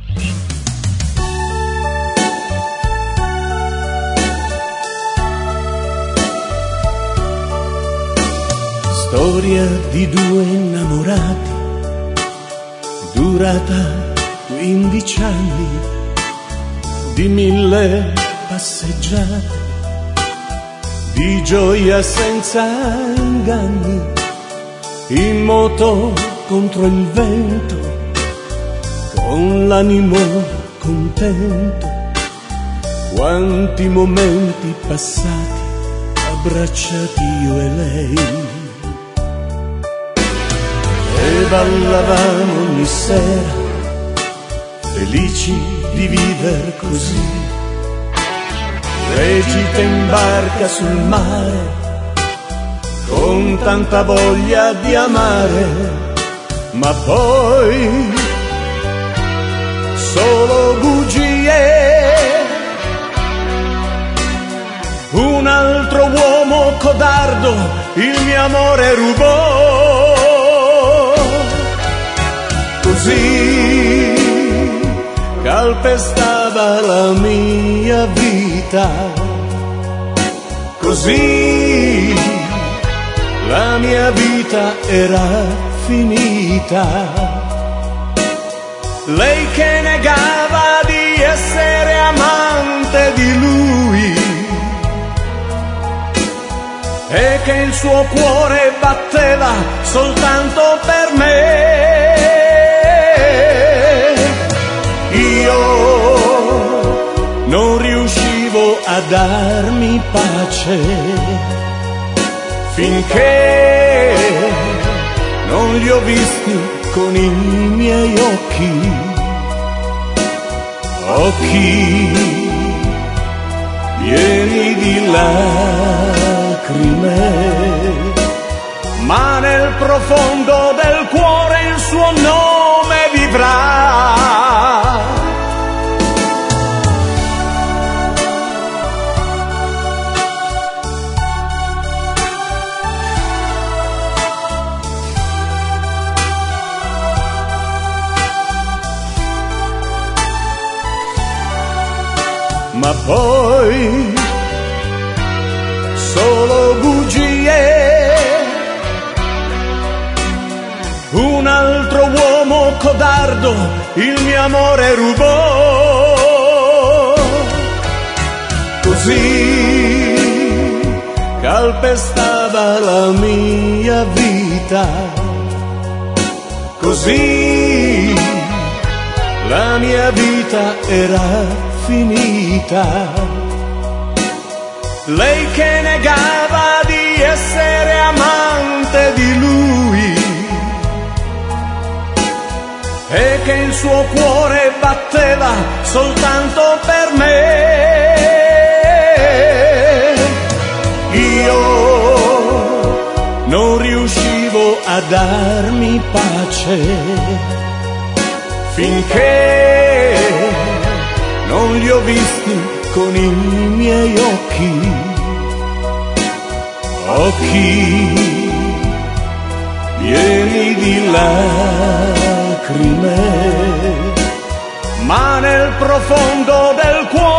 Storia di due innamorati, durata 15 anni, di 1000 passeggiate, di gioia senza inganni, in moto contro il vento, con l'animo contento. Quanti momenti passati, abbracciati io e lei. E ballavamo ogni sera, felici di viver così, recita in barca sul mare, con tanta voglia di amare, ma poi solo bugie. Un altro uomo codardo il mio amore rubò. Così calpestava la mia vita, così la mia vita era finita. Lei che negava di essere amante di lui e che il suo cuore batteva soltanto per me. Io non riuscivo a darmi pace finché non li ho visti con i miei occhi, occhi pieni di lacrime, ma nel profondo del cuore il suo nome vivrà. Ma poi solo bugie. Un altro uomo codardo il mio amore rubò. Così calpestava la mia vita, così la mia vita era finita. Lei che negava di essere amante di lui e che il suo cuore batteva soltanto per me. Io non riuscivo a darmi pace finché non li ho visti con i miei occhi, occhi pieni di lacrime, ma nel profondo del cuore